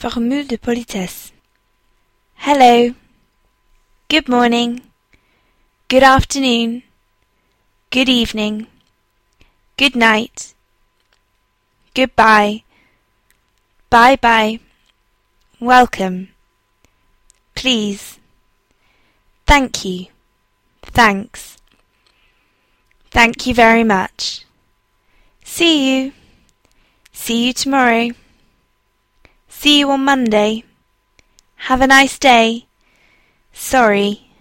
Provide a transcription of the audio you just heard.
Formule de politesse. Hello. Good morning. Good afternoon. Good evening. Good night. Goodbye. Bye-bye. Welcome. Please. Thank you. Thanks. Thank you very much. See you. See you tomorrow. See you on Monday. Have a nice day. Sorry.